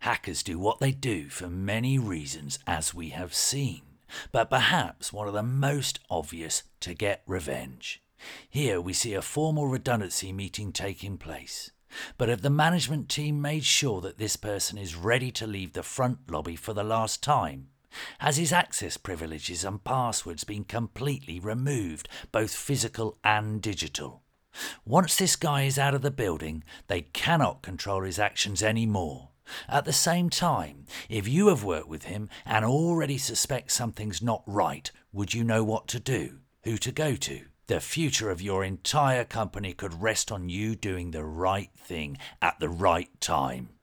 Hackers do what they do for many reasons, as we have seen, but perhaps one of the most obvious, to get revenge. Here we see a formal redundancy meeting taking place. But have the management team made sure that this person is ready to leave the front lobby for the last time? Has his access privileges and passwords been completely removed, both physical and digital? Once this guy is out of the building, they cannot control his actions anymore. At the same time, if you have worked with him and already suspect something's not right, would you know what to do? Who to go to? The future of your entire company could rest on you doing the right thing at the right time.